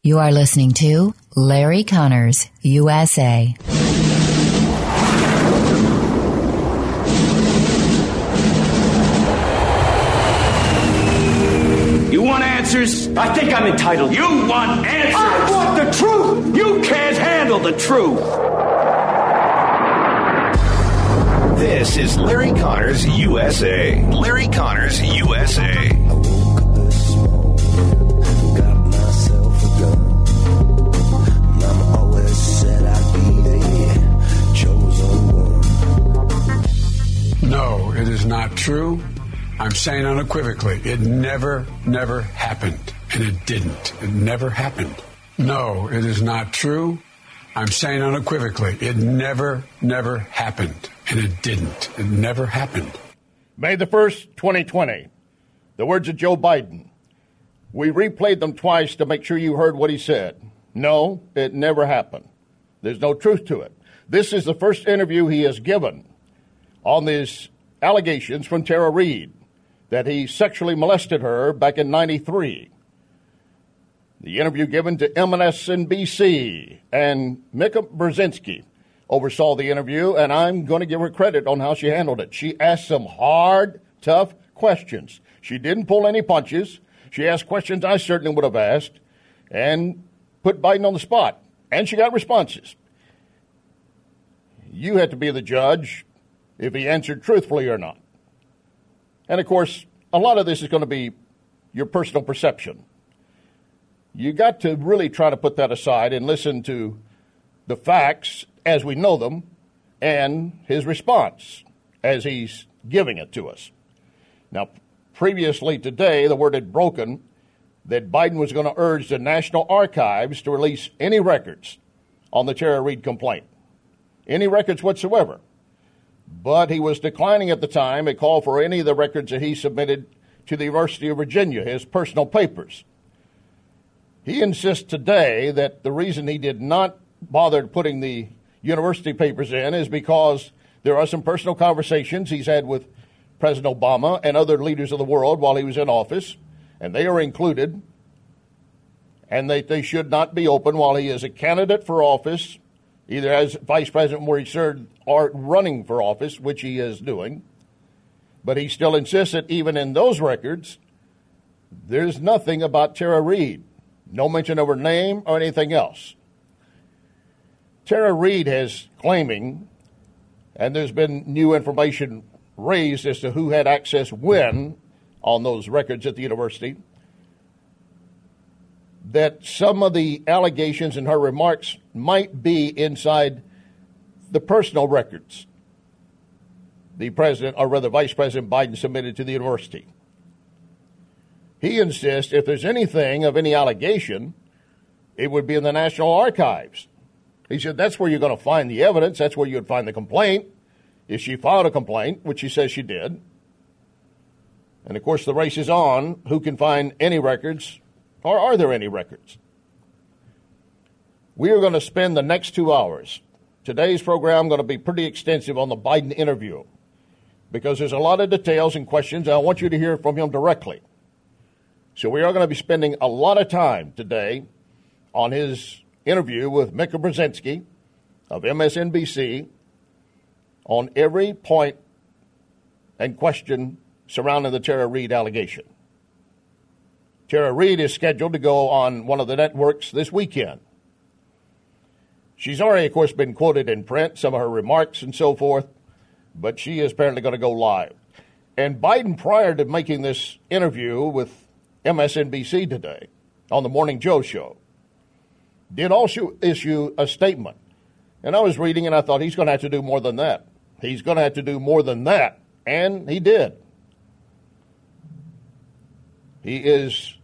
You are listening to Larry Connors, USA. You want answers? I think I'm entitled. You want answers? I want the truth! You can't handle the truth! This is Larry Connors, USA. Larry Connors, USA. No, it is not true. I'm saying unequivocally, it never happened. And it didn't. It never happened. No, it is not true. I'm saying unequivocally, it never happened. And it didn't. It never happened. May the 1st, 2020. The words of Joe Biden. We replayed them twice to make sure you heard what he said. No, it never happened. There's no truth to it. This is the first interview he has given on these allegations from Tara Reade that he sexually molested her back in 93. The interview given to MSNBC, and Mika Brzezinski oversaw the interview, and I'm going to give her credit on how she handled it. She asked some hard, tough questions. She didn't pull any punches. She asked questions I certainly would have asked and put Biden on the spot, and she got responses. You had to be the judge if he answered truthfully or not. And, of course, a lot of this is going to be your personal perception. You got to really try to put that aside and listen to the facts as we know them and his response as he's giving it to us. Now, previously today, the word had broken that Biden was going to urge the National Archives to release any records on the Tara Reade complaint, any records whatsoever. But he was declining at the time a call for any of the records that he submitted to the University of Virginia, his personal papers. He insists today that the reason he did not bother putting the university papers in is because there are some personal conversations he's had with President Obama and other leaders of the world while he was in office, and they are included, and they should not be open while he is a candidate for office, either as vice president where he served or running for office, which he is doing. But he still insists that even in those records, there's nothing about Tara Reade. No mention of her name or anything else. Tara Reade is claiming, and there's been new information raised as to who had access when on those records at the university, that some of the allegations in her remarks might be inside the personal records the president, or rather Vice President Biden, submitted to the university. He insists if there's anything of any allegation, it would be in the National Archives. He said that's where you're going to find the evidence. That's where you would find the complaint. If she filed a complaint, which she says she did. And, of course, the race is on. Who can find any records, or are there any records? We are going to spend the next 2 hours. Today's program is going to be pretty extensive on the Biden interview because there's a lot of details and questions, and I want you to hear from him directly. So we are going to be spending a lot of time today on his interview with Mika Brzezinski of MSNBC on every point and question surrounding the Tara Reade allegation. Tara Reade is scheduled to go on one of the networks this weekend. She's already, of course, been quoted in print, some of her remarks and so forth, but she is apparently going to go live. And Biden, prior to making this interview with MSNBC today on the Morning Joe show, did also issue a statement. And I was reading and I thought he's going to have to do more than that. He's going to have to do more than that. And he did. He is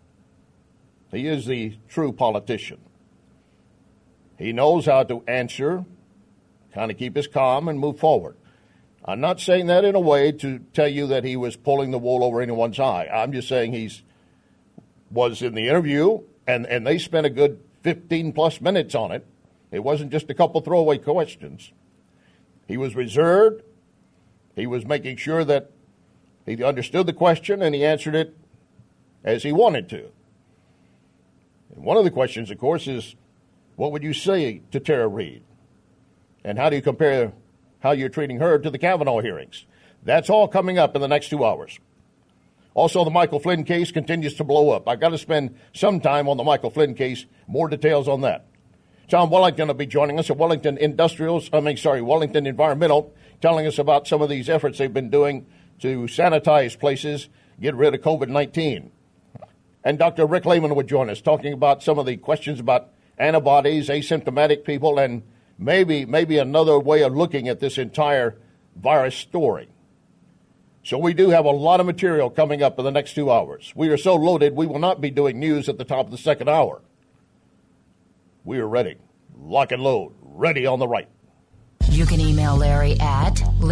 the true politician. He knows how to answer, kind of keep his calm and move forward. I'm not saying that in a way to tell you that he was pulling the wool over anyone's eye. I'm just saying was in the interview, and they spent a good 15-plus minutes on it. It wasn't just a couple throwaway questions. He was reserved. He was making sure that he understood the question, and he answered it as he wanted to. And one of the questions, of course, is what would you say to Tara Reade? And how do you compare how you're treating her to the Kavanaugh hearings? That's all coming up in the next 2 hours. Also, the Michael Flynn case continues to blow up. I've got to spend some time on the Michael Flynn case. More details on that. Tom Wellington will be joining us at Wellington Environmental, telling us about some of these efforts they've been doing to sanitize places, get rid of COVID-19. And Dr. Rick Lehman would join us, talking about some of the questions about antibodies, asymptomatic people, and maybe another way of looking at this entire virus story. So we do have a lot of material coming up in the next 2 hours. We are so loaded, we will not be doing news at the top of the second hour. We are ready. Lock and load. Ready on the right. You can email Larry at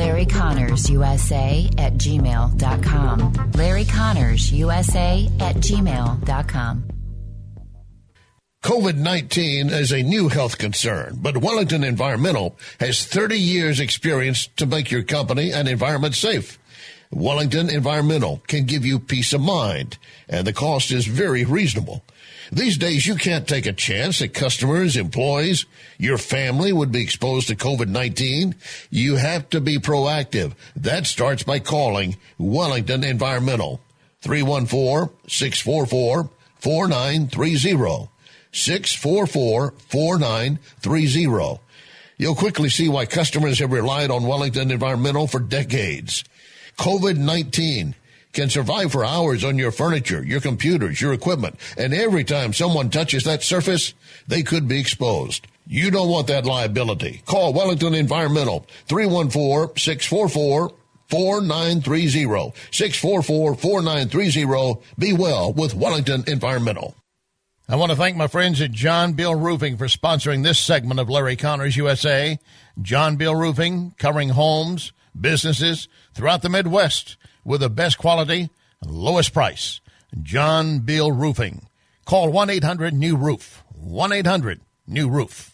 LarryConnorsUSA@gmail.com. LarryConnorsUSA@gmail.com. COVID-19 is a new health concern, but Wellington Environmental has 30 years experience to make your company and environment safe. Wellington Environmental can give you peace of mind, and the cost is very reasonable. These days, you can't take a chance that customers, employees, your family would be exposed to COVID-19. You have to be proactive. That starts by calling Wellington Environmental, 314-644-4930, 644-4930. You'll quickly see why customers have relied on Wellington Environmental for decades. COVID-19 can survive for hours on your furniture, your computers, your equipment, and every time someone touches that surface, they could be exposed. You don't want that liability. Call Wellington Environmental, 314-644-4930, 644-4930. Be well with Wellington Environmental. I want to thank my friends at John Bill Roofing for sponsoring this segment of Larry Connors USA. John Bill Roofing, covering homes, businesses throughout the Midwest with the best quality and lowest price. John Bill Roofing. Call 1-800-NEW-ROOF. 1-800-NEW-ROOF.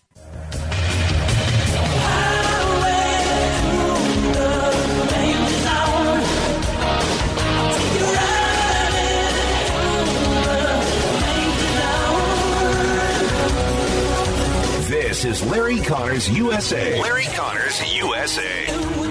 This is Larry Connors USA. Larry Connors USA.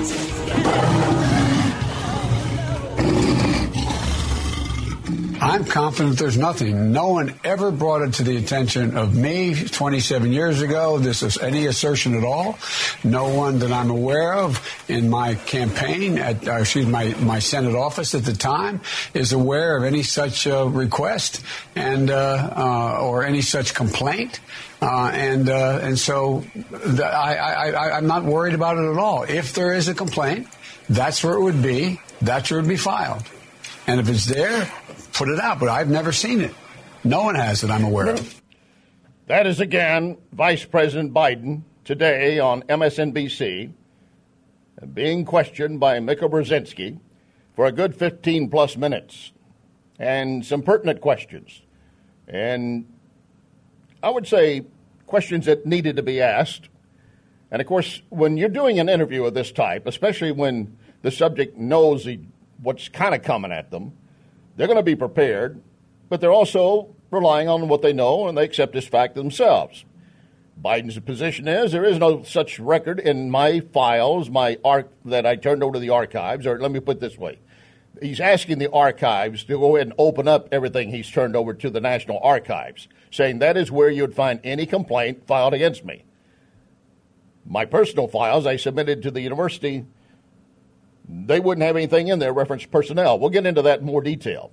I'm confident there's nothing. No one ever brought it to the attention of me 27 years ago. This is any assertion at all. No one that I'm aware of in my campaign at, my Senate office at the time is aware of any such request and or any such complaint. And so I'm not worried about it at all. If there is a complaint, that's where it would be. That's where it would be filed. And if it's there, put it out. But I've never seen it. No one has that I'm aware of. That is, again, Vice President Biden today on MSNBC being questioned by Mika Brzezinski for a good 15-plus minutes and some pertinent questions. And I would say questions that needed to be asked. And, of course, when you're doing an interview of this type, especially when the subject knows what's kind of coming at them, they're going to be prepared, but they're also relying on what they know, and they accept this fact themselves. Biden's position is there is no such record in my files, that I turned over to the archives, or let me put it this way. He's asking the archives to go ahead and open up everything he's turned over to the National Archives, saying that is where you would find any complaint filed against me. My personal files I submitted to the university, they wouldn't have anything in there reference personnel. We'll get into that in more detail.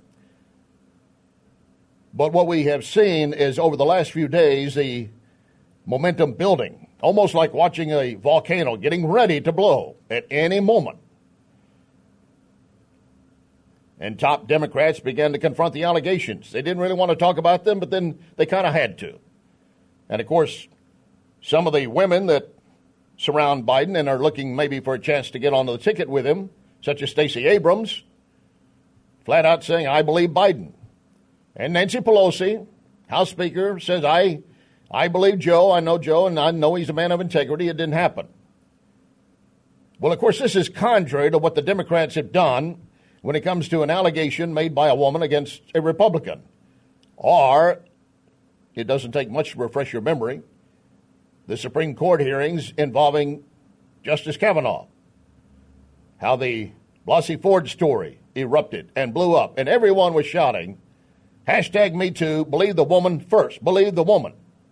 But what we have seen is over the last few days, the momentum building, almost like watching a volcano getting ready to blow at any moment. And top Democrats began to confront the allegations. They didn't really want to talk about them, but then they kind of had to. And, of course, some of the women that surround Biden and are looking maybe for a chance to get onto the ticket with him, such as Stacey Abrams, flat out saying, I believe Biden. And Nancy Pelosi, House Speaker, says, I believe Joe, I know Joe, and I know he's a man of integrity. It didn't happen. Well, of course, this is contrary to what the Democrats have done when it comes to an allegation made by a woman against a Republican, or it doesn't take much to refresh your memory, the Supreme Court hearings involving Justice Kavanaugh, how the Blasey Ford story erupted and blew up, and everyone was shouting, #MeToo, believe the woman first, believe the woman.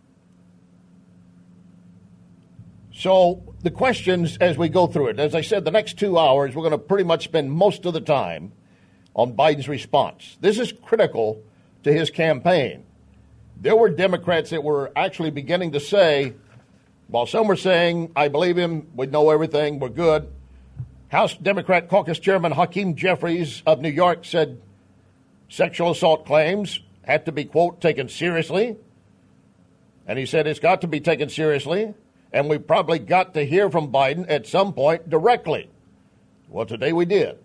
So the questions as we go through it, as I said, the next 2 hours, we're going to pretty much spend most of the time on Biden's response. This is critical to his campaign. There were Democrats that were actually beginning to say, while some were saying, I believe him, we know everything, we're good. House Democrat Caucus Chairman Hakeem Jeffries of New York said sexual assault claims had to be, quote, taken seriously. And he said it's got to be taken seriously, and we probably got to hear from Biden at some point directly. Well, today we did.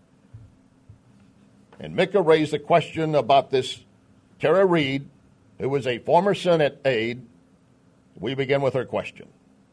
And Mika raised the question about this Tara Reade, who was a former Senate aide. We begin with her question.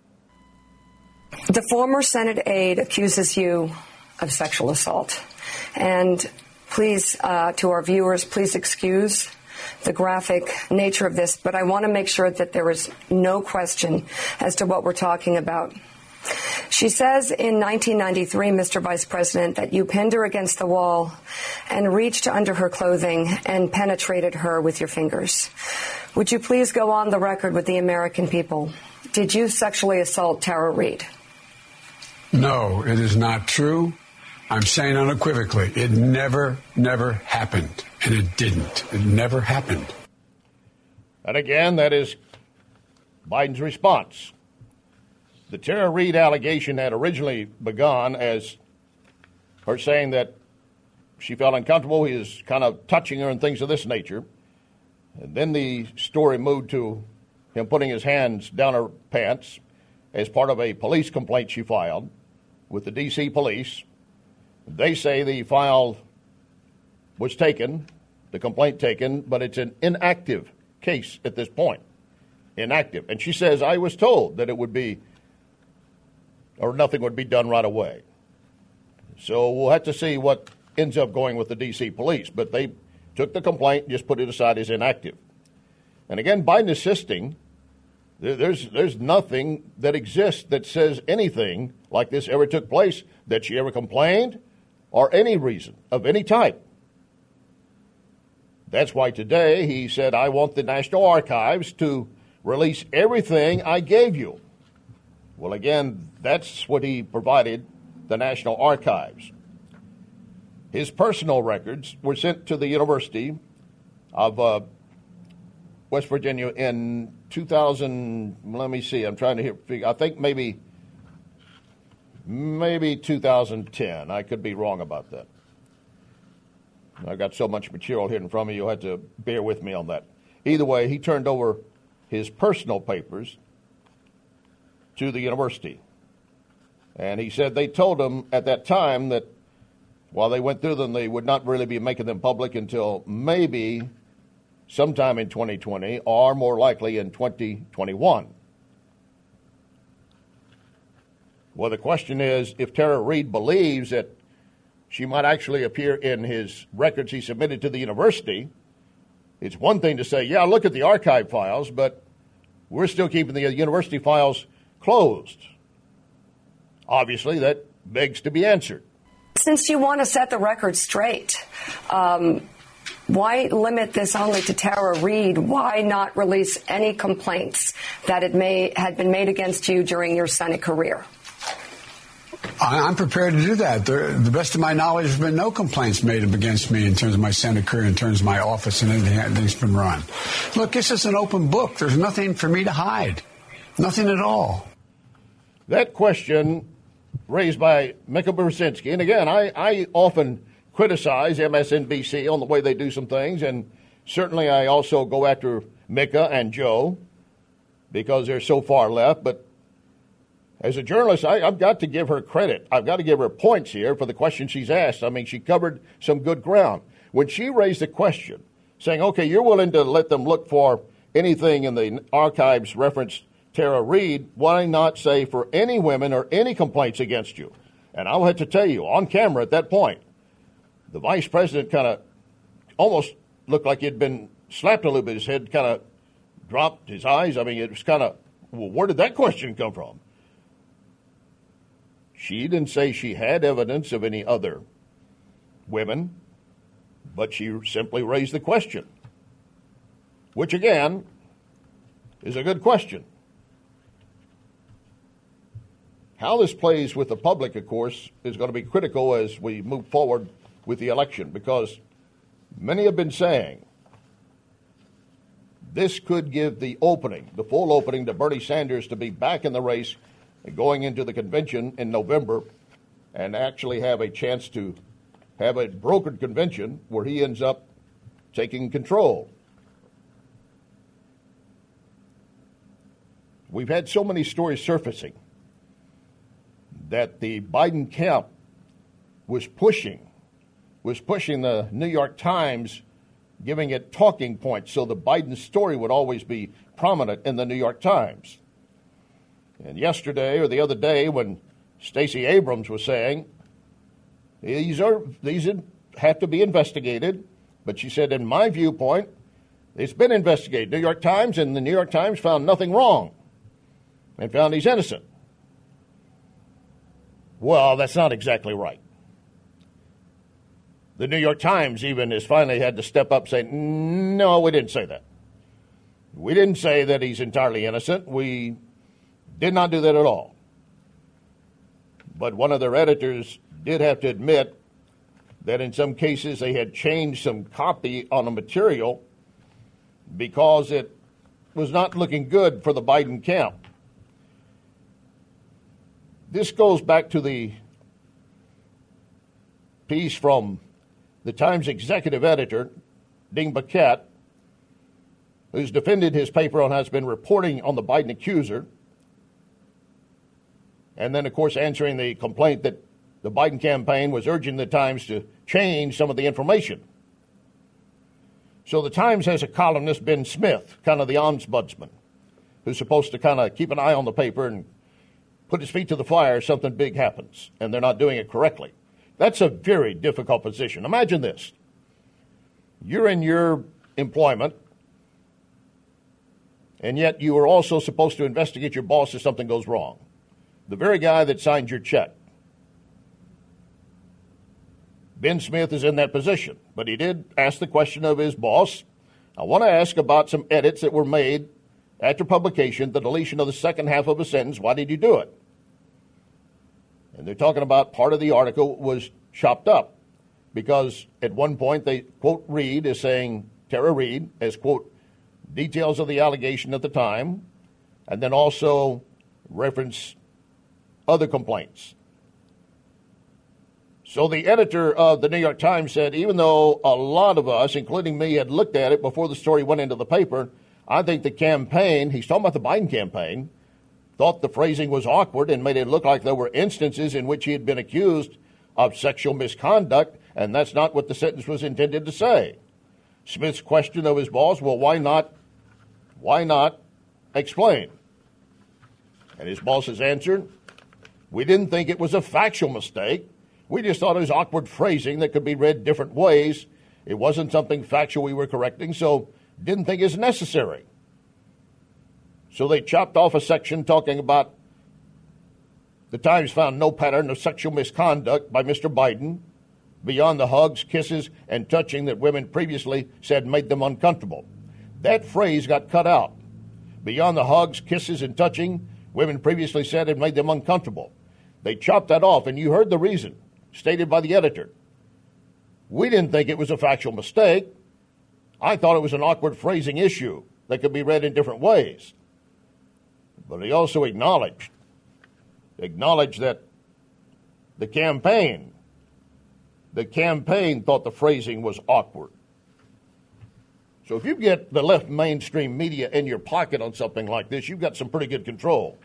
The former Senate aide accuses you of sexual assault. And please, to our viewers, please excuse the graphic nature of this, but I want to make sure that there is no question as to what we're talking about. She says in 1993, Mr. Vice President, that you pinned her against the wall and reached under her clothing and penetrated her with your fingers. Would you please go on the record with the American people? Did you sexually assault Tara Reade? No, it is not true. I'm saying unequivocally, it never happened. And it didn't. It never happened. And again, that is Biden's response. The Tara Reade allegation had originally begun as her saying that she felt uncomfortable. He was kind of touching her and things of this nature. And then the story moved to him putting his hands down her pants as part of a police complaint she filed with the D.C. police. They say the file was taken, the complaint taken, but it's an inactive case at this point. Inactive. And she says, I was told that it would be, or nothing would be done right away. So we'll have to see what ends up going with the D.C. police. But they took the complaint and just put it aside as inactive. And again, Biden insisting there's nothing that exists that says anything like this ever took place, that she ever complained, or any reason of any type. That's why today he said, I want the National Archives to release everything I gave you. Well, again, that's what he provided the National Archives. His personal records were sent to the University of West Virginia in 2000, let me see, I'm trying to figure, I think maybe 2010. I could be wrong about that. I've got so much material here in front of me, you'll have to bear with me on that. Either way, he turned over his personal papers to the university. And he said they told him at that time that while they went through them, they would not really be making them public until maybe sometime in 2020 or more likely in 2021. Well, the question is, if Tara Reade believes that she might actually appear in his records he submitted to the university, it's one thing to say, yeah, look at the archive files, but we're still keeping the university files closed. Obviously, that begs to be answered. Since you want to set the record straight, why limit this only to Tara Reade? Why not release any complaints that had been made against you during your Senate career? I'm prepared to do that. The best of my knowledge, there's been no complaints made against me in terms of my Senate career, in terms of my office and anything that's been run. Look, this is an open book. There's nothing for me to hide. Nothing at all. That question raised by Mika Brzezinski, and again, I often criticize MSNBC on the way they do some things, and certainly I also go after Mika and Joe because they're so far left, but as a journalist, I've got to give her credit. I've got to give her points here for the question she's asked. I mean, she covered some good ground. When she raised the question, saying, okay, you're willing to let them look for anything in the archives reference Tara Reade, why not say for any women or any complaints against you? And I'll have to tell you, on camera at that point, the vice president kind of almost looked like he'd been slapped a little bit. His head kind of dropped his eyes. I mean, it was kind of, well, where did that question come from? She didn't say she had evidence of any other women, but she simply raised the question, which, again, is a good question. How this plays with the public, of course, is going to be critical as we move forward with the election, because many have been saying this could give the opening, the full opening, to Bernie Sanders to be back in the race and going into the convention in November and actually have a chance to have a brokered convention where he ends up taking control. We've had so many stories surfacing that the Biden camp was pushing the New York Times, giving it talking points so the Biden story would always be prominent in the New York Times. And yesterday or the other day, when Stacey Abrams was saying these have to be investigated, but she said, in my viewpoint, it's been investigated. New York Times, and the New York Times found nothing wrong and found he's innocent. Well, that's not exactly right. The New York Times even has finally had to step up saying, no, we didn't say that. We didn't say that he's entirely innocent. We did not do that at all. But one of their editors did have to admit that in some cases they had changed some copy on a material because it was not looking good for the Biden camp. This goes back to the piece from the Times executive editor, Dean Baquet, who's defended his paper on how it's been reporting on the Biden accuser, and then, of course, answering the complaint that the Biden campaign was urging the Times to change some of the information. So the Times has a columnist, Ben Smith, kind of the ombudsman, who's supposed to kind of keep an eye on the paper and put his feet to the fire if something big happens, and they're not doing it correctly. That's a very difficult position. Imagine this. You're in your employment, and yet you are also supposed to investigate your boss if something goes wrong. The very guy that signed your check. Ben Smith is in that position, but he did ask the question of his boss. I want to ask about some edits that were made after publication, the deletion of the second half of a sentence. Why did you do it? And they're talking about part of the article was chopped up because at one point they quote Reid as saying, Tara Reid, as quote, details of the allegation at the time, and then also reference other complaints. So the editor of the New York Times said, even though a lot of us, including me, had looked at it before the story went into the paper, I think the campaign, he's talking about the Biden campaign, thought the phrasing was awkward and made it look like there were instances in which he had been accused of sexual misconduct, and that's not what the sentence was intended to say. Smith's question of his boss, well, why not explain? And his boss has answered, we didn't think it was a factual mistake. We just thought it was awkward phrasing that could be read different ways. It wasn't something factual we were correcting, so didn't think it's necessary. So they chopped off a section talking about the Times found no pattern of sexual misconduct by Mr. Biden beyond the hugs, kisses, and touching that women previously said made them uncomfortable. That phrase got cut out. Beyond the hugs, kisses, and touching, women previously said it made them uncomfortable. They chopped that off, and you heard the reason stated by the editor. We didn't think it was a factual mistake. I thought it was an awkward phrasing issue that could be read in different ways. But he also acknowledged that the campaign thought the phrasing was awkward. So if you get the left mainstream media in your pocket on something like this, you've got some pretty good control.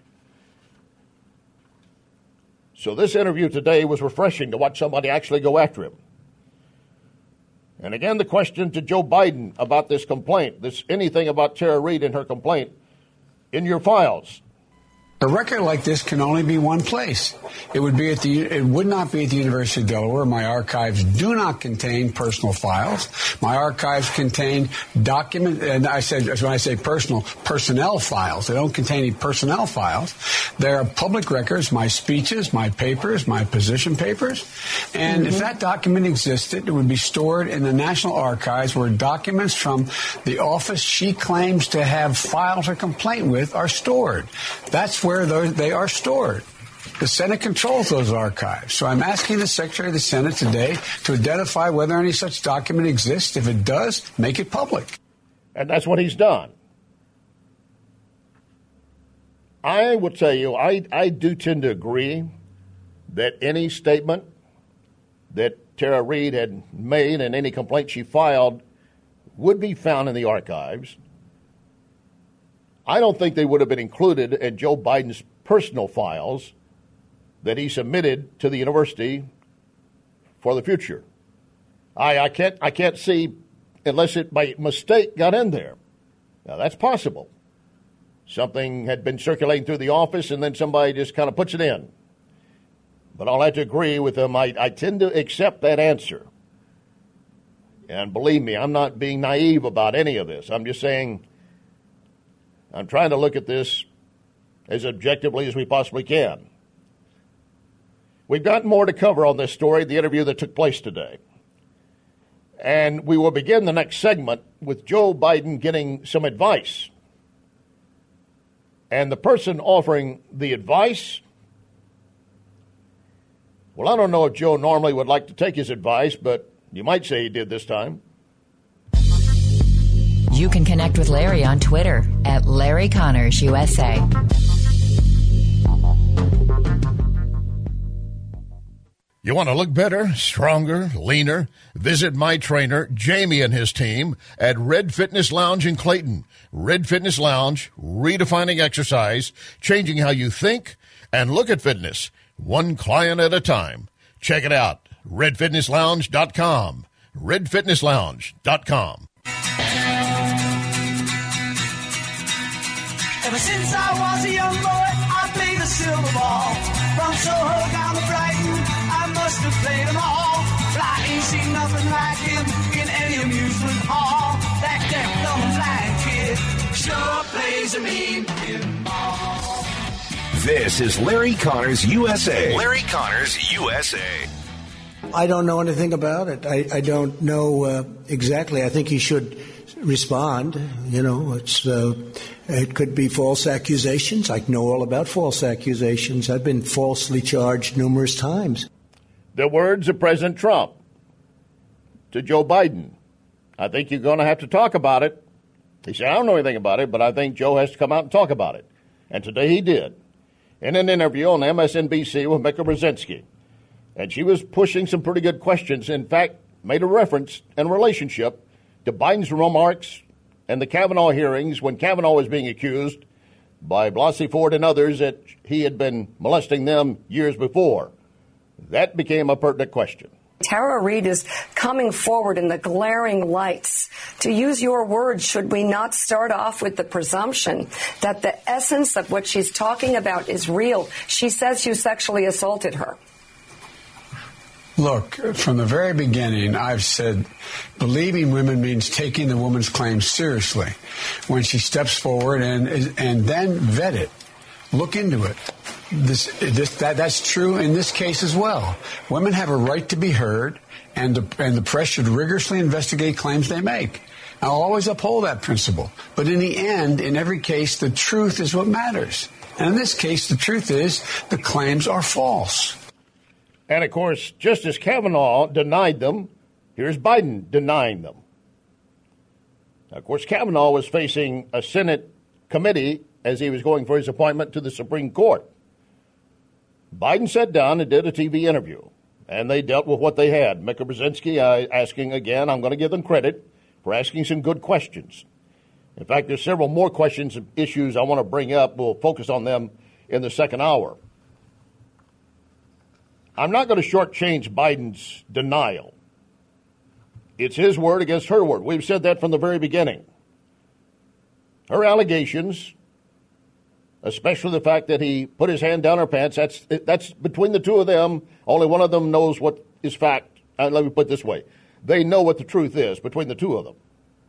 So this interview today was refreshing to watch somebody actually go after him. And again, the question to Joe Biden about this complaint, anything about Tara Reid and her complaint, in your files. A record like this can only be one place. It would not be at the University of Delaware. My archives do not contain personal files. My archives contain documents, and when I say personal, personnel files. They don't contain any personnel files. They are public records, my speeches, my papers, my position papers. And if that document existed, it would be stored in the National Archives, where documents from the office she claims to have filed her complaint with are stored. That's where they are stored. The Senate controls those archives. So I'm asking the Secretary of the Senate today to identify whether any such document exists. If it does, make it public. And that's what he's done. I will tell you, I do tend to agree that any statement that Tara Reade had made and any complaint she filed would be found in the archives. I don't think they would have been included in Joe Biden's personal files that he submitted to the university for the future. I can't see unless it by mistake got in there. Now that's possible. Something had been circulating through the office and then somebody just kind of puts it in. But I'll have to agree with them. I tend to accept that answer. And believe me, I'm not being naive about any of this. I'm just saying I'm trying to look at this as objectively as we possibly can. We've got more to cover on this story, the interview that took place today. And we will begin the next segment with Joe Biden getting some advice. And the person offering the advice, well, I don't know if Joe normally would like to take his advice, but you might say he did this time. You can connect with Larry on Twitter at Larry Connors USA. You want to look better, stronger, leaner? Visit my trainer, Jamie, and his team at Red Fitness Lounge in Clayton. Red Fitness Lounge, redefining exercise, changing how you think and look at fitness, one client at a time. Check it out, redfitnesslounge.com. redfitnesslounge.com. Ever since I was a young boy, I played the silver ball. From Soho down to Brighton, I must have played them all. But I ain't seen nothing like him in any amusement hall. That deaf, dumb, blind kid sure plays a mean pinball. This is Larry Connors USA. Larry Connors USA. I don't know anything about it. I don't know exactly. I think he should respond. You know, it could be false accusations. I know all about false accusations. I've been falsely charged numerous times. The words of President Trump to Joe Biden. I think you're going to have to talk about it. He said, I don't know anything about it, but I think Joe has to come out and talk about it. And today he did. In an interview on MSNBC with Mika Brzezinski. And she was pushing some pretty good questions. In fact, made a reference in relationship to Biden's remarks and the Kavanaugh hearings when Kavanaugh was being accused by Blasey Ford and others that he had been molesting them years before. That became a pertinent question. Tara Reade is coming forward in the glaring lights. To use your words, should we not start off with the presumption that the essence of what she's talking about is real? She says you sexually assaulted her. Look, from the very beginning, I've said believing women means taking the woman's claims seriously. When she steps forward and then vet it, look into it. That's true in this case as well. Women have a right to be heard, and the press should rigorously investigate claims they make. I'll always uphold that principle. But in the end, in every case, the truth is what matters. And in this case, the truth is the claims are false. And, of course, Justice Kavanaugh denied them. Here's Biden denying them. Now, of course, Kavanaugh was facing a Senate committee as he was going for his appointment to the Supreme Court. Biden sat down and did a TV interview, and they dealt with what they had. Mika Brzezinski asking again, I'm going to give them credit for asking some good questions. In fact, there's several more questions and issues I want to bring up. We'll focus on them in the second hour. I'm not going to shortchange Biden's denial. It's his word against her word. We've said that from the very beginning. Her allegations especially the fact that he put his hand down her pants. That's between the two of them. Only one of them knows what is fact. Let me put it this way. They know what the truth is between the two of them.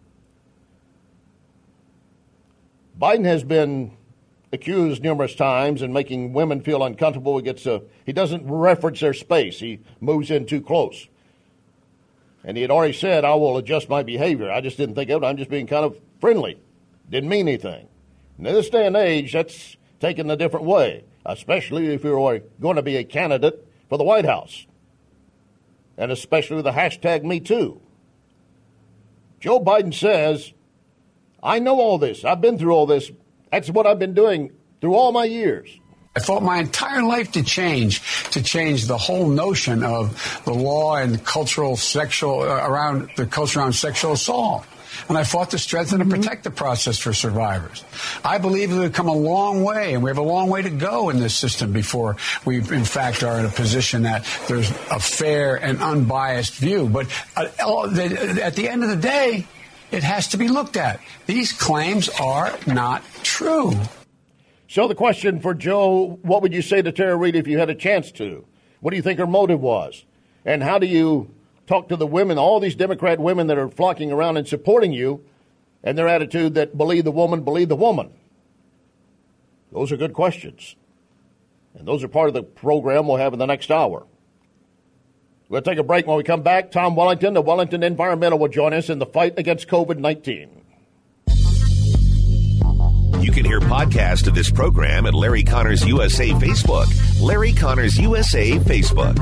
Biden has been accused numerous times in making women feel uncomfortable. He doesn't reference their space. He moves in too close. And he had already said, I will adjust my behavior. I just didn't think of it. I'm just being kind of friendly. Didn't mean anything. And in this day and age, that's taken a different way, especially if you're going to be a candidate for the White House. And especially with the hashtag #MeToo. Joe Biden says, I know all this. I've been through all this. That's what I've been doing through all my years. I fought my entire life to change the whole notion of the law and cultural around the culture around sexual assault. And I fought to strengthen and protect the process for survivors. I believe that we've come a long way, and we have a long way to go in this system before we, in fact, are in a position that there's a fair and unbiased view. But at the end of the day, it has to be looked at. These claims are not true. So the question for Joe, what would you say to Tara Reade if you had a chance to? What do you think her motive was? And how do you talk to the women, all these Democrat women that are flocking around and supporting you, and their attitude that believe the woman, believe the woman? Those are good questions. And those are part of the program we'll have in the next hour. We'll take a break. When we come back, Tom Wellington, the Wellington Environmental, will join us in the fight against COVID-19. You can hear podcasts of this program at Larry Connors USA Facebook. Larry Connors USA Facebook.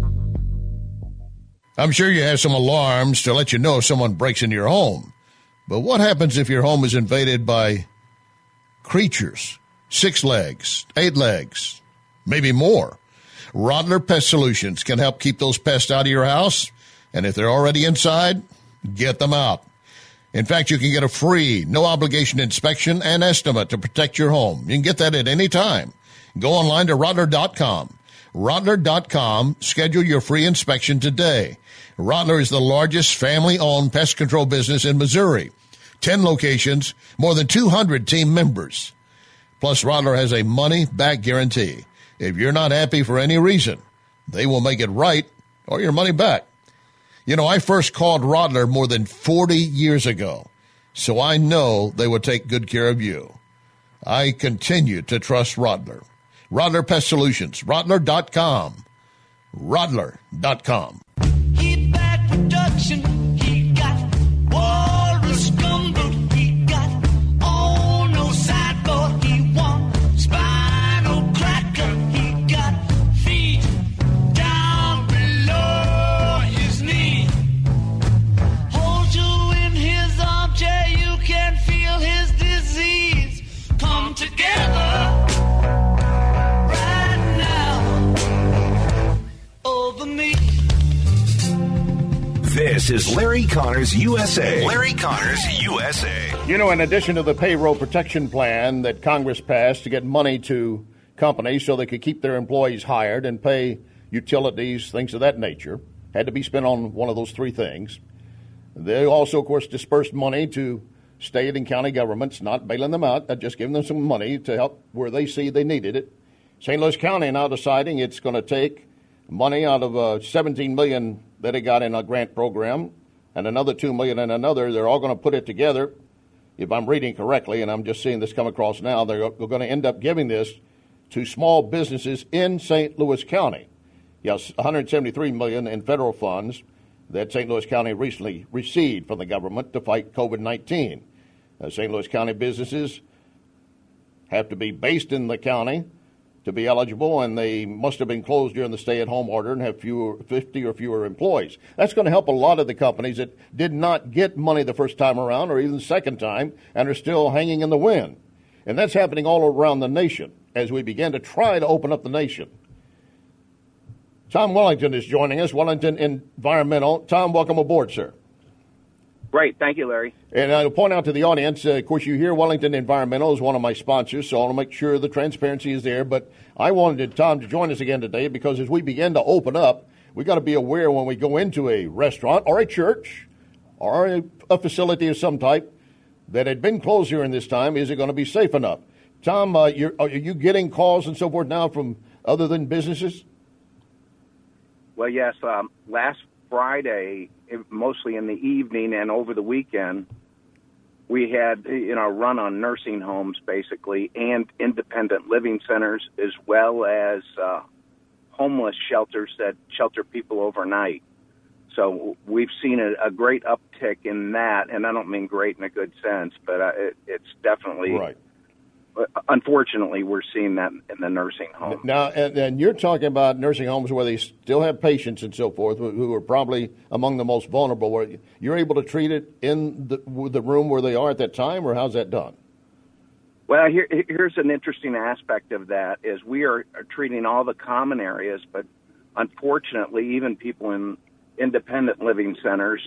I'm sure you have some alarms to let you know if someone breaks into your home. But what happens if your home is invaded by creatures? 6 legs, 8 legs, maybe more. Rodler Pest Solutions can help keep those pests out of your house. And if they're already inside, get them out. In fact, you can get a free, no-obligation inspection and estimate to protect your home. You can get that at any time. Go online to Rodler.com. Rodler.com. Schedule your free inspection today. Rodler is the largest family-owned pest control business in Missouri. 10 locations, more than 200 team members. Plus, Rodler has a money-back guarantee. If you're not happy for any reason, they will make it right or your money back. You know, I first called Rodler more than 40 years ago, so I know they would take good care of you. I continue to trust Rodler. Rodler Pest Solutions, Rodler.com. Rodler.com. He bad production, he got walrus gumbo, he got no sideboard, he want spinal cracker, he got feet down below his knee. Hold you in his armchair, you can feel his disease come together. This is Larry Connors USA. Larry Connors USA. You know, in addition to the payroll protection plan that Congress passed to get money to companies so they could keep their employees hired and pay utilities, things of that nature, had to be spent on one of those 3 things. They also, of course, dispersed money to state and county governments, not bailing them out, just giving them some money to help where they see they needed it. St. Louis County now deciding it's going to take money out of $17 million that it got in a grant program and another $2 million in another. They're all going to put it together. If I'm reading correctly, and I'm just seeing this come across now, they're going to end up giving this to small businesses in St. Louis County. Yes, $173 million in federal funds that St. Louis County recently received from the government to fight COVID-19. St. Louis County businesses have to be based in the county to be eligible, and they must have been closed during the stay-at-home order and have 50 or fewer employees. That's going to help a lot of the companies that did not get money the first time around or even the second time and are still hanging in the wind. And that's happening all around the nation as we begin to try to open up the nation. Tom Wellington is joining us, Wellington Environmental. Tom, welcome aboard, sir. Great. Thank you, Larry. And I'll point out to the audience, of course, you hear Wellington Environmental is one of my sponsors, so I want to make sure the transparency is there. But I wanted Tom to join us again today because as we begin to open up, we got to be aware when we go into a restaurant or a church or a facility of some type that had been closed during this time, is it going to be safe enough? Tom, are you getting calls and so forth now from other than businesses? Well, yes. Last Friday, mostly in the evening and over the weekend, we had a run on nursing homes, basically, and independent living centers, as well as homeless shelters that shelter people overnight. So we've seen a great uptick in that, and I don't mean great in a good sense, but it's definitely right. Unfortunately, we're seeing that in the nursing home. Now, and you're talking about nursing homes where they still have patients and so forth who are probably among the most vulnerable, where you're able to treat it in the room where they are at that time, or how's that done? Well, here's an interesting aspect of that is we are treating all the common areas, but unfortunately, even people in independent living centers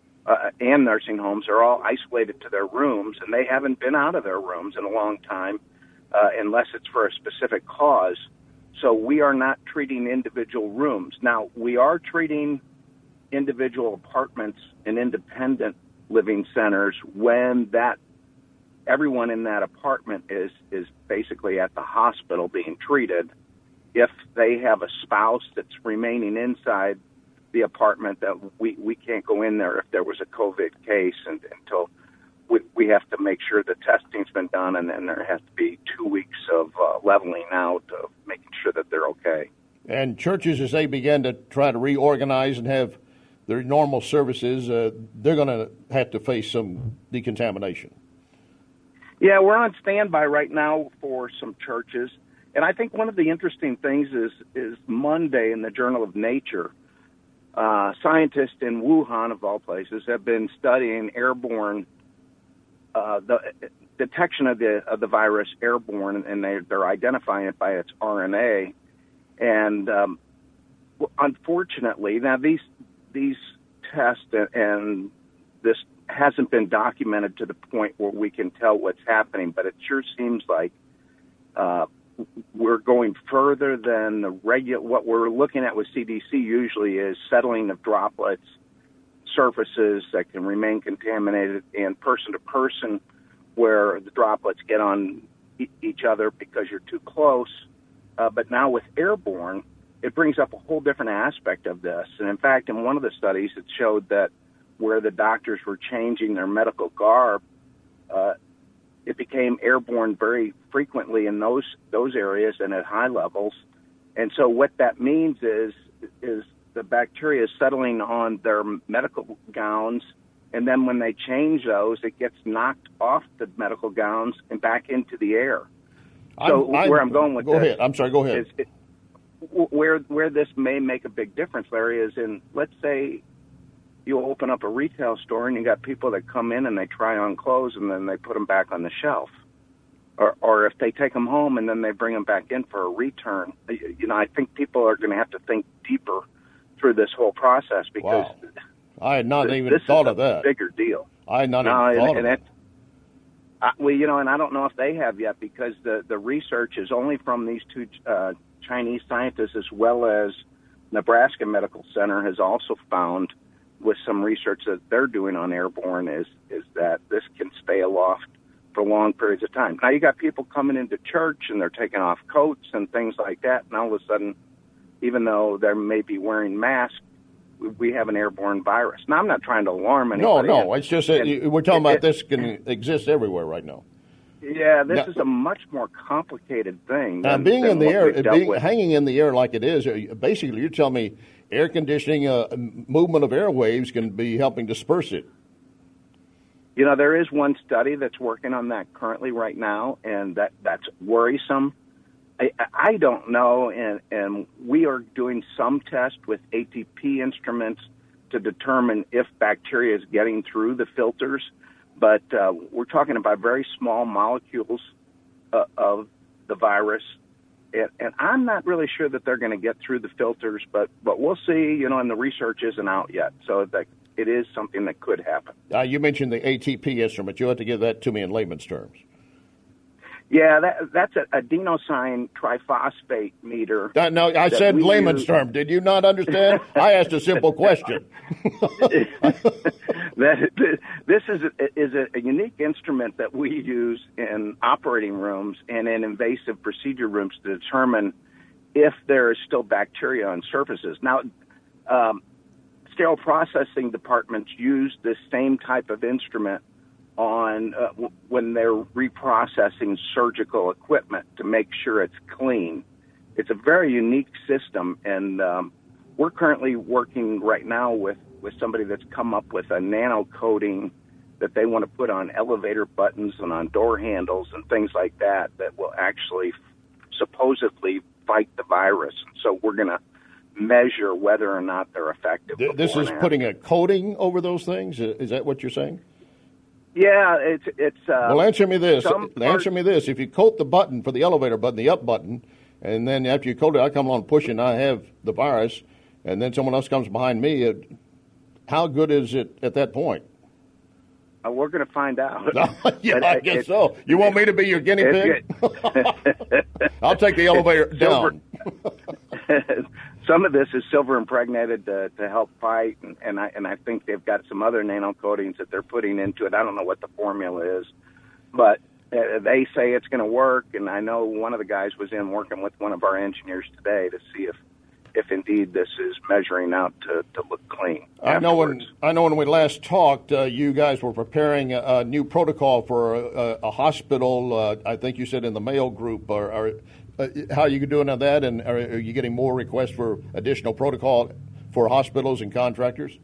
and nursing homes are all isolated to their rooms, and they haven't been out of their rooms in a long time unless it's for a specific cause. So we are not treating individual rooms. Now, we are treating individual apartments in independent living centers when everyone in that apartment is basically at the hospital being treated. If they have a spouse that's remaining inside the apartment, that we can't go in there if there was a COVID case until we have to make sure the testing's been done, and then there has to be 2 weeks of leveling out of making sure that they're okay. And churches, as they begin to try to reorganize and have their normal services, they're going to have to face some decontamination. Yeah, we're on standby right now for some churches. And I think one of the interesting things is Monday in the Journal of Nature, scientists in Wuhan, of all places, have been studying airborne, the detection of the virus airborne, and they're identifying it by its RNA. And unfortunately, now these tests and this hasn't been documented to the point where we can tell what's happening, but it sure seems like we're going further than the what we're looking at with CDC usually is settling of droplets, surfaces that can remain contaminated, and person to person where the droplets get on each other because you're too close. But now with airborne, it brings up a whole different aspect of this. And in fact, in one of the studies, it showed that where the doctors were changing their medical garb, it became airborne very frequently in those areas and at high levels. And so what that means is the bacteria is settling on their medical gowns, and then when they change those, it gets knocked off the medical gowns and back into the air. So where I'm going with this... Go ahead. I'm sorry, go ahead. Where this may make a big difference, Larry, is in, let's say, you open up a retail store and you got people that come in and they try on clothes and then they put them back on the shelf. Or if they take them home and then they bring them back in for a return. I think people are going to have to think deeper through this whole process because I had not even thought of that. Bigger deal. I had not even thought of that. And I don't know if they have yet because the research is only from these two Chinese scientists, as well as Nebraska Medical Center has also found with some research that they're doing on airborne is that this can stay aloft for long periods of time. Now you got people coming into church and they're taking off coats and things like that, and all of a sudden, even though they may be wearing masks, we have an airborne virus. Now I'm not trying to alarm anybody. No, it's just that we're talking about this can exist everywhere right now. Yeah, this is a much more complicated thing. Now, being in the air, hanging in the air like it is, basically you're telling me air conditioning, movement of airwaves can be helping disperse it. There is one study that's working on that currently right now, and that's worrisome. I don't know, and we are doing some tests with ATP instruments to determine if bacteria is getting through the filters. But we're talking about very small molecules of the virus, and I'm not really sure that they're going to get through the filters, but we'll see, and the research isn't out yet, so that it is something that could happen. You mentioned the ATP instrument. You have to give that to me in layman's terms. Yeah, that's an adenosine triphosphate meter. No, I said layman's term. Did you not understand? I asked a simple question. This is a unique instrument that we use in operating rooms and in invasive procedure rooms to determine if there is still bacteria on surfaces. Now, sterile processing departments use this same type of instrument on when they're reprocessing surgical equipment to make sure it's clean. It's a very unique system, and we're currently working right now with somebody that's come up with a nano coating that they want to put on elevator buttons and on door handles and things like that will actually supposedly fight the virus. So we're going to measure whether or not they're effective. This is putting a coating over those things? Is that what you're saying? Yeah, it's. Well, answer me this. If you coat the button for the elevator button, the up button, and then after you coat it, I come along pushing, and I have the virus, and then someone else comes behind me. How good is it at that point? We're going to find out. Yeah, I guess so. You want me to be your guinea pig? I'll take the elevator down. Some of this is silver impregnated to help fight, and I think they've got some other nano coatings that they're putting into it. I don't know what the formula is, but they say it's going to work. And I know one of the guys was in working with one of our engineers today to see if indeed this is measuring out to look clean. I know when we last talked, you guys were preparing a new protocol for a hospital. I think you said in the Mayo Group. How are you doing on that, and are you getting more requests for additional protocol for hospitals and contractors?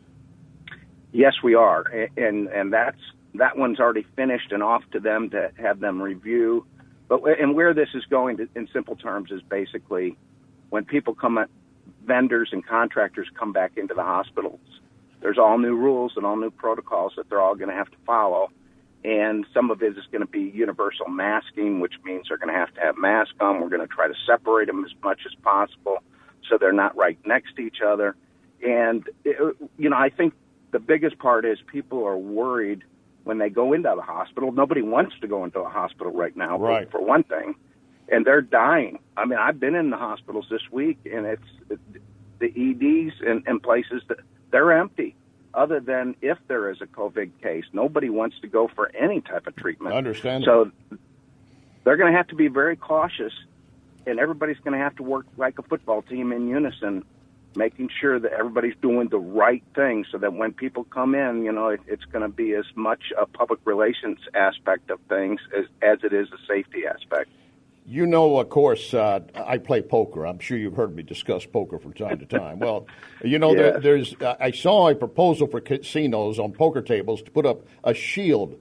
Yes, we are, and that one's already finished and off to them to have them review. And where this is going, in simple terms, is basically when people vendors and contractors come back into the hospitals, there's all new rules and all new protocols that they're all going to have to follow. And some of it is going to be universal masking, which means they're going to have masks on. We're going to try to separate them as much as possible so they're not right next to each other. And, I think the biggest part is people are worried when they go into the hospital. Nobody wants to go into a hospital right now, right, for one thing. And they're dying. I mean, I've been in the hospitals this week, and it's the EDs and places that they're empty. Other than if there is a COVID case, nobody wants to go for any type of treatment. I understand. So they're going to have to be very cautious, and everybody's going to have to work like a football team in unison, making sure that everybody's doing the right thing so that when people come in, it's going to be as much a public relations aspect of things as it is a safety aspect. Of course, I play poker. I'm sure you've heard me discuss poker from time to time. Well, yes. I saw a proposal for casinos on poker tables to put up a shield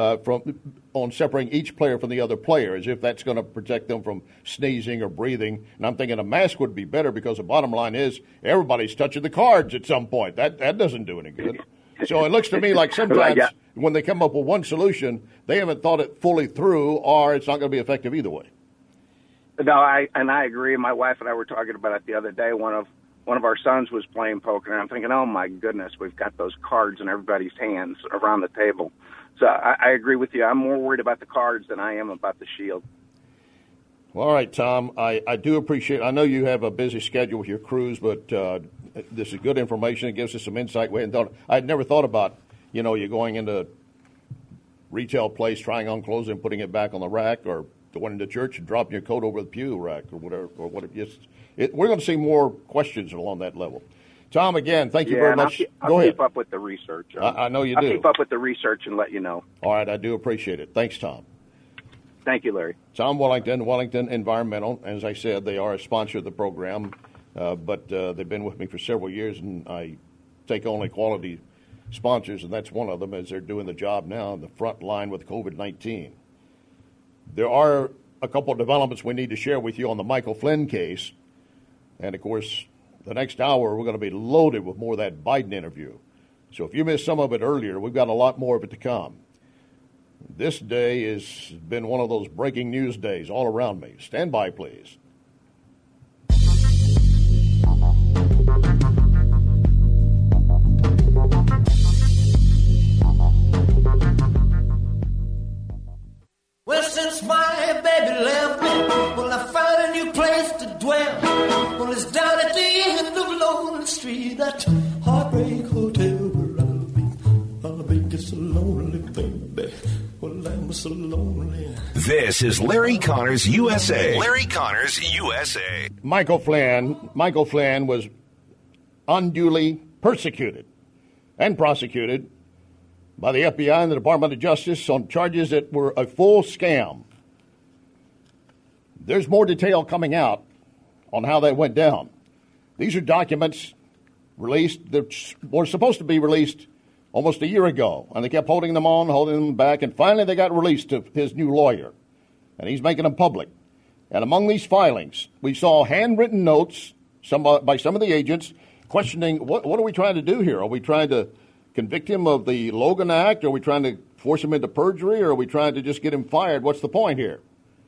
on separating each player from the other player, as if that's going to protect them from sneezing or breathing. And I'm thinking a mask would be better because the bottom line is everybody's touching the cards at some point. That doesn't do any good. So it looks to me like sometimes when they come up with one solution, they haven't thought it fully through, or it's not going to be effective either way. No, I agree. My wife and I were talking about it the other day. One of our sons was playing poker, and I'm thinking, oh my goodness, we've got those cards in everybody's hands around the table. So I agree with you. I'm more worried about the cards than I am about the shield. Well, all right, Tom. I do appreciate. I know you have a busy schedule with your crews, but this is good information. It gives us some insight. I'd never thought about you going into retail place, trying on clothes and putting it back on the rack, or going into church and dropping your coat over the pew rack or whatever. We're going to see more questions along that level. Tom, again, thank you very much. I'll keep up with the research. I know you do. I'll keep up with the research and let you know. All right, I do appreciate it. Thanks, Tom. Thank you, Larry. Tom Wellington Environmental. As I said, they are a sponsor of the program, but they've been with me for several years, and I take only quality sponsors, and that's one of them, as they're doing the job now on the front line with COVID-19. There are a couple of developments we need to share with you on the Michael Flynn case. And, of course, the next hour we're going to be loaded with more of that Biden interview. So if you missed some of it earlier, we've got a lot more of it to come. This day has been one of those breaking news days all around me. Stand by, please. Well, since my baby left me. Well, I found a new place to dwell. Well, it's down at the end of Lonely Street, that Heartbreak Hotel where I'll be just so lonely, baby. Well, I'm so lonely. This is Larry Connors USA. Larry Connors USA. Michael Flynn was unduly persecuted and prosecuted by the FBI and the Department of Justice on charges that were a full scam. There's more detail coming out on how that went down. These are documents released that were supposed to be released almost a year ago, and they kept holding them back, and finally they got released to his new lawyer, and he's making them public. And among these filings, we saw handwritten notes by some of the agents questioning, what are we trying to do here? Are we trying to convict him of the Logan Act? Are we trying to force him into perjury? Or are we trying to just get him fired? What's the point here?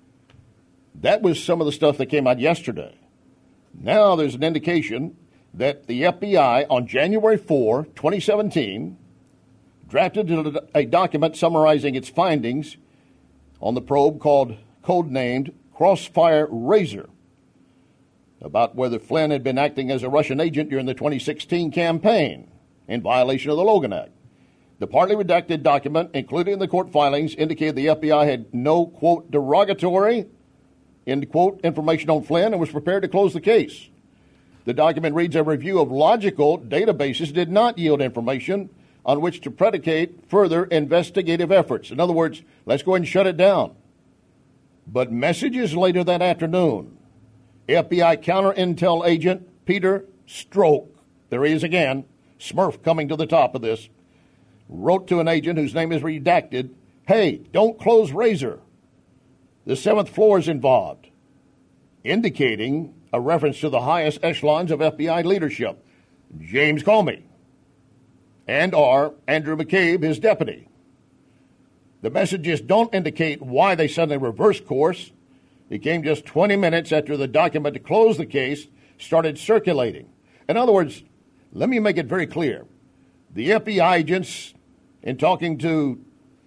That was some of the stuff that came out yesterday. Now there's an indication that the FBI on January 4, 2017, drafted a document summarizing its findings on the probe codenamed Crossfire Razor, about whether Flynn had been acting as a Russian agent during the 2016 campaign in violation of the Logan Act. The partly redacted document, including the court filings, indicated the FBI had no, quote, derogatory, end quote, information on Flynn and was prepared to close the case. The document reads, a review of logical databases did not yield information on which to predicate further investigative efforts. In other words, let's go ahead and shut it down. But messages later that afternoon, FBI counter-intel agent Peter Strzok, there he is again, Smurf coming to the top of this, wrote to an agent whose name is redacted, hey, don't close Razor. The seventh floor is involved, indicating a reference to the highest echelons of FBI leadership, James Comey, and Andrew McCabe, his deputy. The messages don't indicate why they suddenly reversed course. It came just 20 minutes after the document to close the case started circulating. In other words, let me make it very clear. The FBI agents, in talking to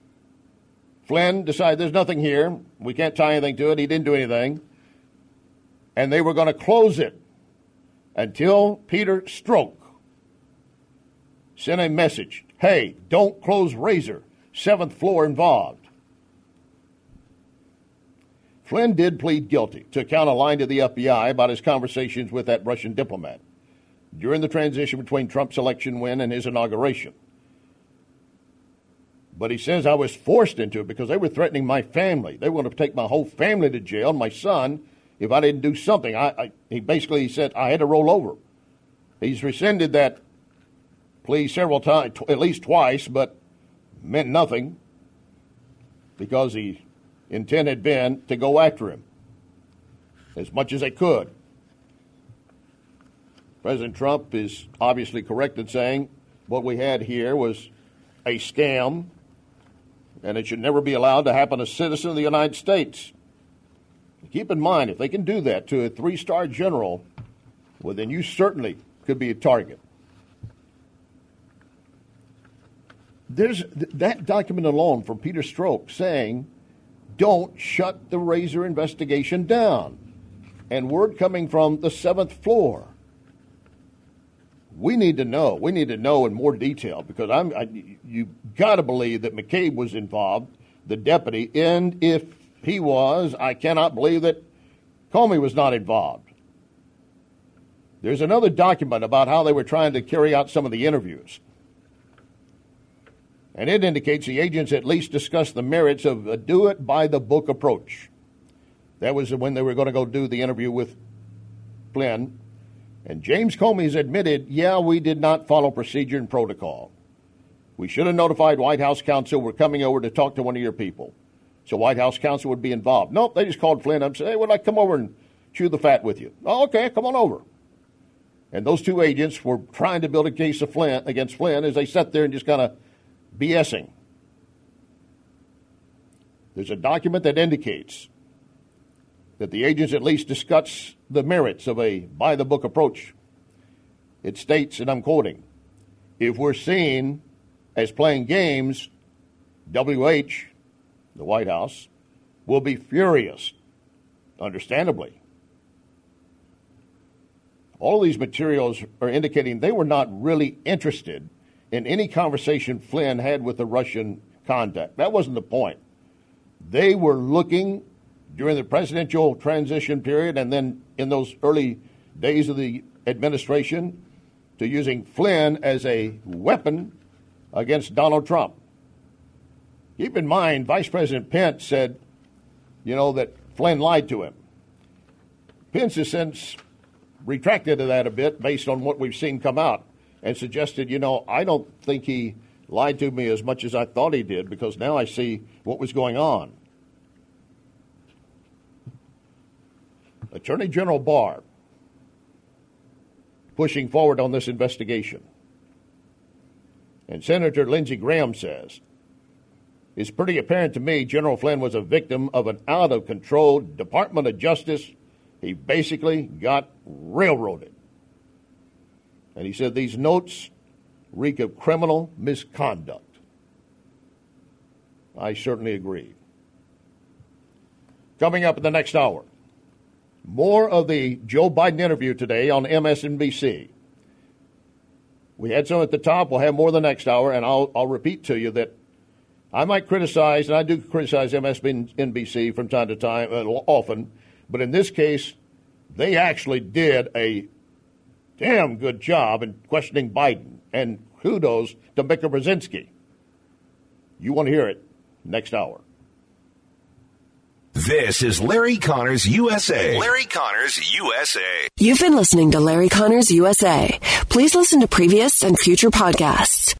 Flynn, decided there's nothing here. We can't tie anything to it. He didn't do anything. And they were going to close it until Peter Strzok sent a message. Hey, don't close Razor. Seventh floor involved. Flynn did plead guilty to count a line to the FBI about his conversations with that Russian diplomat during the transition between Trump's election win and his inauguration. But he says, I was forced into it because they were threatening my family. They were going to take my whole family to jail, my son, if I didn't do something. He said I had to roll over. He's rescinded that plea several times, at least twice, but meant nothing because the intent had been to go after him as much as they could. President Trump is obviously correct in saying what we had here was a scam, and it should never be allowed to happen to a citizen of the United States. Keep in mind, if they can do that to a three-star general, well, then you certainly could be a target. There's that document alone from Peter Strzok saying, don't shut the Razor investigation down. And word coming from the seventh floor. We need to know. We need to know in more detail because you got to believe that McCabe was involved, the deputy, and if he was, I cannot believe that Comey was not involved. There's another document about how they were trying to carry out some of the interviews. And it indicates the agents at least discussed the merits of a do-it-by-the-book approach. That was when they were going to go do the interview with Flynn. And James Comey has admitted, yeah, we did not follow procedure and protocol. We should have notified White House counsel we're coming over to talk to one of your people. So White House counsel would be involved. Nope, they just called Flynn up and said, hey, would I come over and chew the fat with you? Oh, okay, come on over. And those two agents were trying to build a case of against Flynn as they sat there and just kind of BSing. There's a document that indicates that the agents at least discuss the merits of a by-the-book approach. It states, and I'm quoting, if we're seen as playing games, WH, the White House, will be furious, understandably. All these materials are indicating they were not really interested in any conversation Flynn had with the Russian contact. That wasn't the point. They were looking during the presidential transition period and then in those early days of the administration to using Flynn as a weapon against Donald Trump. Keep in mind, Vice President Pence said, that Flynn lied to him. Pence has since retracted to that a bit based on what we've seen come out and suggested, I don't think he lied to me as much as I thought he did because now I see what was going on. Attorney General Barr pushing forward on this investigation. And Senator Lindsey Graham says, it's pretty apparent to me General Flynn was a victim of an out-of-control Department of Justice. He basically got railroaded. And he said these notes reek of criminal misconduct. I certainly agree. Coming up in the next hour, more of the Joe Biden interview today on MSNBC. We had some at the top. We'll have more the next hour, and I'll repeat to you that I might criticize, and I do criticize MSNBC from time to time, often, but in this case, they actually did a damn good job in questioning Biden, and kudos to Mika Brzezinski. You want to hear it next hour. This is Larry Connors USA. Larry Connors USA. You've been listening to Larry Connors USA. Please listen to previous and future podcasts